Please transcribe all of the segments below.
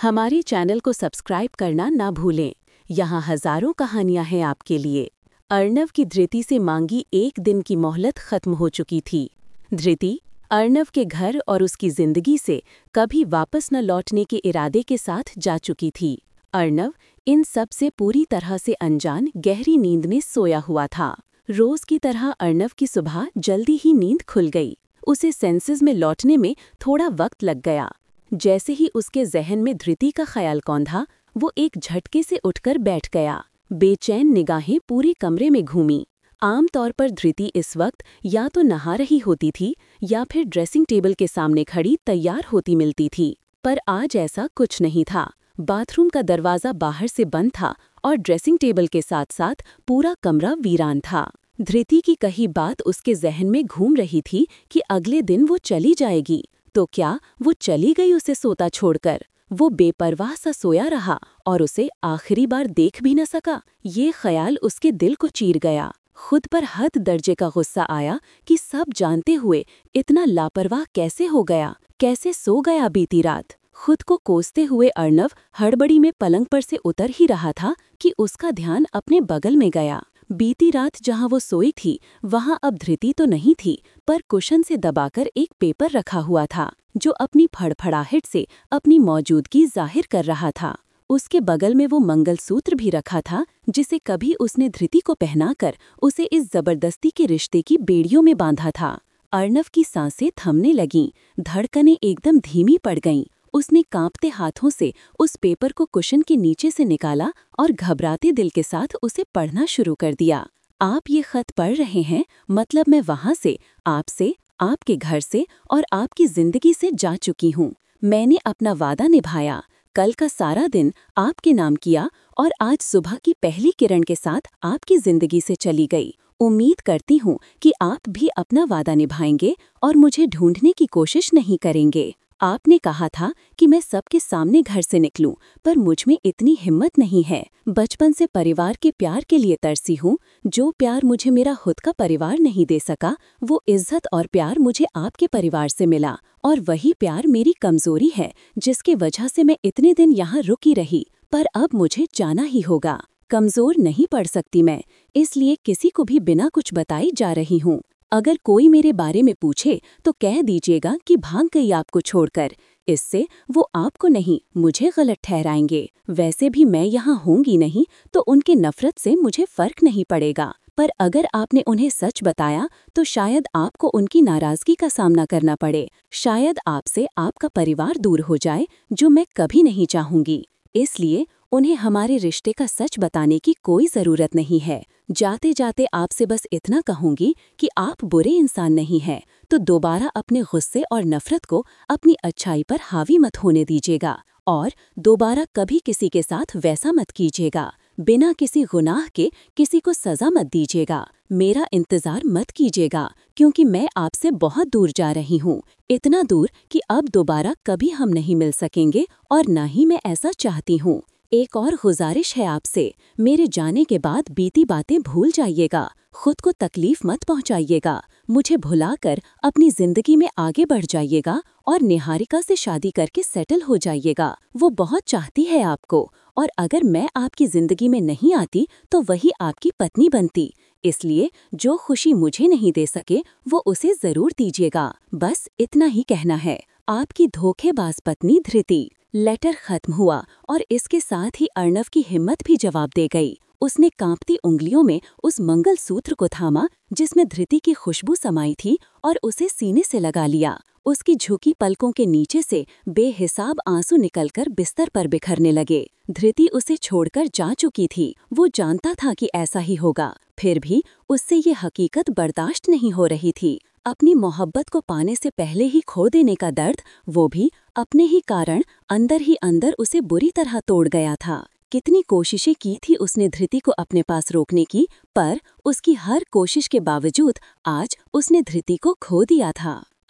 हमारे चैनल को सब्सक्राइब करना ना भूलें। यहाँ हजारों कहानियां हैं आपके लिए। अर्णव की धृति से मांगी एक दिन की मोहलत खत्म हो चुकी थी। धृति अर्णव के घर और उसकी जिंदगी से कभी वापस न लौटने के इरादे के साथ जा चुकी थी। अर्णव इन सब से पूरी तरह से अनजान गहरी नींद में सोया हुआ था। रोज की तरह अर्णव की सुबह जल्दी ही नींद खुल गई। उसे सेंसेस में लौटने में थोड़ा वक्त लग गया। जैसे ही उसके जहन में धृति का ख्याल कौंधा, वो एक झटके से उठकर बैठ गया। बेचैन निगाहें पूरे कमरे में घूमीं। आमतौर पर धृति इस वक्त या तो नहा रही होती थी या फिर ड्रेसिंग टेबल के सामने खड़ी तैयार होती मिलती थी, पर आज ऐसा कुछ नहीं था। बाथरूम का दरवाज़ा बाहर से बंद था और ड्रेसिंग टेबल के साथ साथ पूरा कमरा वीरान था। धृति की कही बात उसके जहन में घूम रही थी कि अगले दिन वो चली जाएगी। तो क्या वो चली गई उसे सोता छोड़कर? वो बेपरवाह सा सोया रहा और उसे आखिरी बार देख भी न सका। ये ख्याल उसके दिल को चीर गया। खुद पर हद दर्जे का गुस्सा आया कि सब जानते हुए इतना लापरवाह कैसे हो गया, कैसे सो गया बीती रात। खुद को कोसते हुए अर्णव हड़बड़ी में पलंग पर से उतर ही रहा था कि उसका ध्यान अपने बगल में गया। बीती रात जहां वो सोई थी वहां अब धृति तो नहीं थी, पर कुशन से दबाकर एक पेपर रखा हुआ था जो अपनी फड़फड़ाहट से अपनी मौजूदगी जाहिर कर रहा था। उसके बगल में वो मंगलसूत्र भी रखा था जिसे कभी उसने धृति को पहनाकर उसे इस जबरदस्ती के रिश्ते की बेड़ियों में बांधा था। अर्णव की सांसें थमने लगीं, धड़कनें एकदम धीमी पड़ गईं। उसने कांपते हाथों से उस पेपर को कुशन के नीचे से निकाला और घबराते दिल के साथ उसे पढ़ना शुरू कर दिया। आप ये खत पढ़ रहे हैं, मतलब मैं वहां से, आपसे, आपके घर से और आपकी जिंदगी से जा चुकी हूँ। मैंने अपना वादा निभाया, कल का सारा दिन आपके नाम किया और आज सुबह की पहली किरण के साथ आपकी जिंदगी से चली गई। उम्मीद करती हूँ कि आप भी अपना वादा निभाएंगे और मुझे ढूंढने की कोशिश नहीं करेंगे। आपने कहा था कि मैं सबके सामने घर से निकलूं, पर मुझ में इतनी हिम्मत नहीं है। बचपन से परिवार के प्यार के लिए तरसी हूँ। जो प्यार मुझे मेरा खुद का परिवार नहीं दे सका, वो इज्जत और प्यार मुझे आपके परिवार से मिला, और वही प्यार मेरी कमजोरी है जिसकी वजह से मैं इतने दिन यहाँ रुकी रही। पर अब मुझे जाना ही होगा। कमजोर नहीं पड़ सकती मैं, इसलिए किसी को भी बिना कुछ बताई जा रही हूँ। अगर कोई मेरे बारे में पूछे तो कह दीजिएगा कि भाग गई आपको छोड़कर। इससे वो आपको नहीं, मुझे गलत ठहराएंगे। वैसे भी मैं यहाँ होंगी नहीं, तो उनके नफरत से मुझे फर्क नहीं पड़ेगा। पर अगर आपने उन्हें सच बताया तो शायद आपको उनकी नाराजगी का सामना करना पड़े। शायद आपसे आपका परिवार दूर हो जाए, जो मैं कभी नहीं चाहूँगी। इसलिए उन्हें हमारे रिश्ते का सच बताने की कोई ज़रूरत नहीं है। जाते जाते आपसे बस इतना कहूँगी कि आप बुरे इंसान नहीं हैं, तो दोबारा अपने गुस्से और नफरत को अपनी अच्छाई पर हावी मत होने दीजिएगा, और दोबारा कभी किसी के साथ वैसा मत कीजिएगा। बिना किसी गुनाह के किसी को सज़ा मत दीजिएगा। मेरा इंतज़ार मत कीजिएगा, क्योंकि मैं आपसे बहुत दूर जा रही हूँ। इतना दूर कि अब दोबारा कभी हम नहीं मिल सकेंगे, और न ही मैं ऐसा चाहती हूँ। एक और गुजारिश है आपसे, मेरे जाने के बाद बीती बातें भूल जाइएगा। खुद को तकलीफ मत पहुंचाइएगा। मुझे भुलाकर अपनी जिंदगी में आगे बढ़ जाइएगा और निहारिका से शादी करके सेटल हो जाइएगा। वो बहुत चाहती है आपको, और अगर मैं आपकी जिंदगी में नहीं आती तो वही आपकी पत्नी बनती। इसलिए जो खुशी मुझे नहीं दे सके वो उसे जरूर दीजिएगा। बस इतना ही कहना है। आपकी धोखेबाज पत्नी धृति। लेटर खत्म हुआ और इसके साथ ही अर्णव की हिम्मत भी जवाब दे गई। उसने कांपती उंगलियों में उस मंगलसूत्र को थामा जिसमें धृति की खुशबू समाई थी, और उसे सीने से लगा लिया। उसकी झुकी पलकों के नीचे से बेहिसाब आंसू निकलकर बिस्तर पर बिखरने लगे। धृति उसे छोड़कर जा चुकी थी। वो जानता था कि ऐसा ही होगा, फिर भी उससे ये हकीकत बर्दाश्त नहीं हो रही थी। अपनी मोहब्बत को पाने से पहले ही खो देने का दर्द, वो भी अपने ही कारण, अंदर ही अंदर उसे बुरी तरह तोड़ गया था। कितनी कोशिशें की थी उसने धृति को अपने पास रोकने की, पर उसकी हर कोशिश के बावजूद आज उसने धृति को खो दिया था।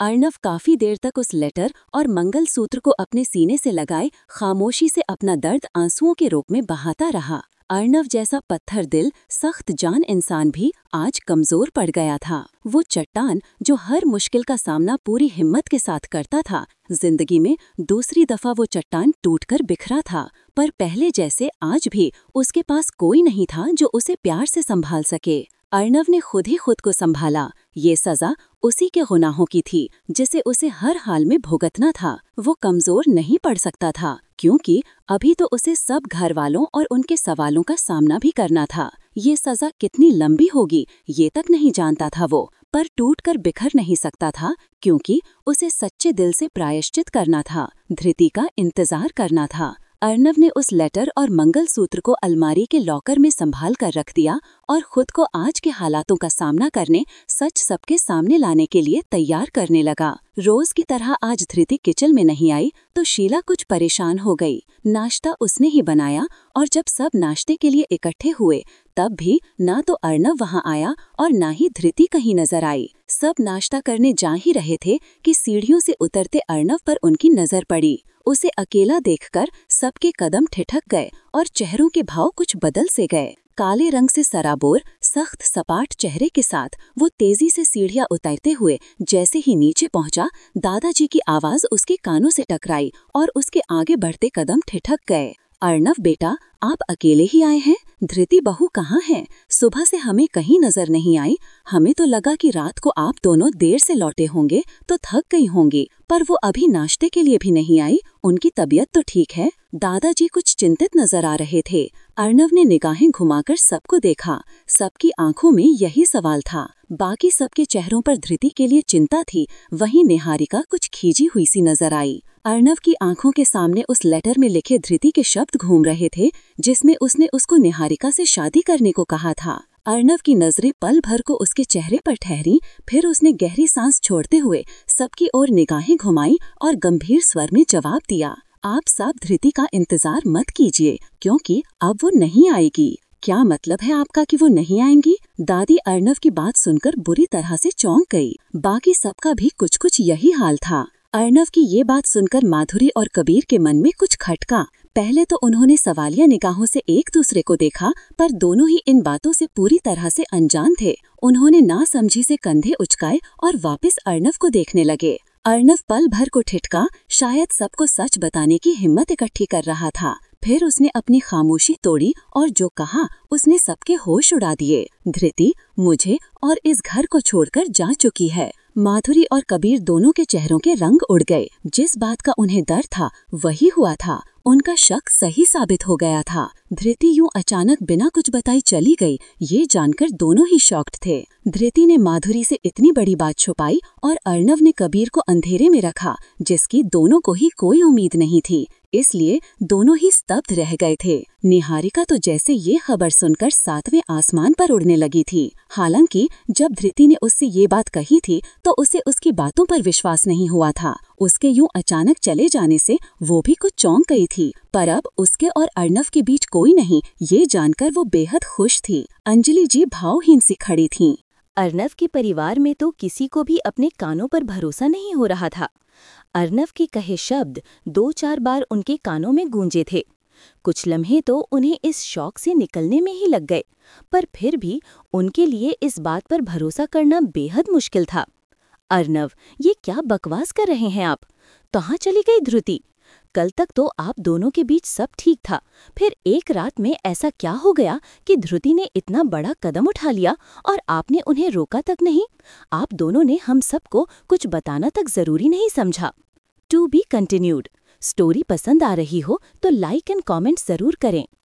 अर्णव काफी देर तक उस लेटर और मंगलसूत्र को अपने सीने से लगाए खामोशी से अपना दर्द आंसुओं के रूप में बहाता रहा। अर्णव जैसा पत्थर दिल, सख्त जान इंसान भी आज कमजोर पड़ गया था। वो चट्टान जो हर मुश्किल का सामना पूरी हिम्मत के साथ करता था, जिंदगी में दूसरी दफा वो चट्टान टूटकर बिखरा था। पर पहले जैसे आज भी उसके पास कोई नहीं था जो उसे प्यार से संभाल सके। अर्णव ने खुद ही खुद को संभाला। ये सजा उसी के गुनाहों की थी जिसे उसे हर हाल में भुगतना था। वो कमजोर नहीं पड़ सकता था क्योंकि अभी तो उसे सब घर वालों और उनके सवालों का सामना भी करना था। ये सजा कितनी लंबी होगी ये तक नहीं जानता था वो, पर टूटकर बिखर नहीं सकता था क्योंकि उसे सच्चे दिल से प्रायश्चित करना था, धृति का इंतजार करना था। अर्णव ने उस लेटर और मंगलसूत्र को अलमारी के लॉकर में संभाल कर रख दिया और खुद को आज के हालातों का सामना करने, सच सबके सामने लाने के लिए तैयार करने लगा। रोज की तरह आज धृति किचन में नहीं आई तो शीला कुछ परेशान हो गई। नाश्ता उसने ही बनाया और जब सब नाश्ते के लिए इकट्ठे हुए तब भी ना तो अर्णव वहां आया और ना ही धृति कहीं नजर आई। सब नाश्ता करने जा ही रहे थे कि सीढ़ियों से उतरते अर्णव पर उनकी नजर पड़ी। उसे अकेला देखकर सबके कदम ठिठक गए और चेहरों के भाव कुछ बदल से गए। काले रंग से सराबोर, सख्त सपाट चेहरे के साथ वो तेजी से सीढ़ियां उतरते हुए जैसे ही नीचे पहुंचा, दादाजी की आवाज उसके कानों से टकराई और उसके आगे बढ़ते कदम ठिठक गए। अर्णव बेटा, आप अकेले ही आए हैं? धृति बहू कहाँ है? सुबह से हमें कहीं नजर नहीं आई। हमें तो लगा कि रात को आप दोनों देर से लौटे होंगे तो थक गई होंगी, पर वो अभी नाश्ते के लिए भी नहीं आई। उनकी तबीयत तो ठीक है? दादाजी कुछ चिंतित नजर आ रहे थे। अर्णव ने निगाहें घुमाकर सबको देखा। सबकी आंखों में यही सवाल था। बाकी सबके चेहरों पर धृति के लिए चिंता थी, वहीं निहारिका कुछ खींची हुई सी नजर आई। अर्णव की आंखों के सामने उस लेटर में लिखे धृति के शब्द घूम रहे थे जिसमें उसने उसको निहारिका से शादी करने को कहा था। अर्णव की नजरें पल भर को उसके चेहरे पर ठहरी, फिर उसने गहरी सांस छोड़ते हुए सबकी ओर निगाहें घुमाई और गंभीर स्वर में जवाब दिया, आप सब धृति का इंतजार मत कीजिए क्योंकि अब वो नहीं आएगी। क्या मतलब है आपका कि वो नहीं आएंगी? दादी अर्णव की बात सुनकर बुरी तरह से चौंक गई। बाकी सबका भी कुछ कुछ यही हाल था। अर्णव की ये बात सुनकर माधुरी और कबीर के मन में कुछ खटका। पहले तो उन्होंने सवालिया निगाहों से एक दूसरे को देखा, पर दोनों ही इन बातों से पूरी तरह से अनजान थे। उन्होंने नासमझी से कंधे उचकाए और वापस अर्णव को देखने लगे। अर्णव पल भर को ठिठका, शायद सबको सच बताने की हिम्मत इकट्ठी कर रहा था। फिर उसने अपनी खामोशी तोड़ी और जो कहा उसने सबके होश उड़ा दिए, धृति मुझे और इस घर को छोड़कर जा चुकी है। माधुरी और कबीर दोनों के चेहरों के रंग उड़ गए। जिस बात का उन्हें डर था वही हुआ था। उनका शक सही साबित हो गया था। धृति यूं अचानक बिना कुछ बताई चली गई, ये जानकर दोनों ही शॉक्ड थे। धृति ने माधुरी से इतनी बड़ी बात छुपाई और अर्णव ने कबीर को अंधेरे में रखा जिसकी दोनों को ही कोई उम्मीद नहीं थी, इसलिए दोनों ही स्तब्ध रह गए थे। निहारिका तो जैसे ये खबर सुनकर 7वें आसमान पर उड़ने लगी थी। हालांकि जब धृति ने उससे ये बात कही थी तो उसे उसकी बातों पर विश्वास नहीं हुआ था। उसके यूं अचानक चले जाने से वो भी कुछ चौंक गई थी, पर अब उसके और अर्णव के बीच कोई नहीं, ये जानकर वो बेहद खुश थी। अंजलि जी भावहीन सी खड़ी थीं। अर्णव के परिवार में तो किसी को भी अपने कानों पर भरोसा नहीं हो रहा था। अर्णव के कहे शब्द 2-4 बार उनके कानों में गूंजे थे। कुछ लम्हे तो उन्हें इस शौक से निकलने में ही लग गए, पर फिर भी उनके लिए इस बात पर भरोसा करना बेहद मुश्किल था। अर्णव, ये क्या बकवास कर रहे हैं आप? कहाँ चली गई धृति? कल तक तो आप दोनों के बीच सब ठीक था, फिर एक रात में ऐसा क्या हो गया कि धृति ने इतना बड़ा कदम उठा लिया और आपने उन्हें रोका तक नहीं? आप दोनों ने हम सबको कुछ बताना तक जरूरी नहीं समझा। To be continued. स्टोरी पसंद आ रही हो तो लाइक एंड कमेंट जरूर करें।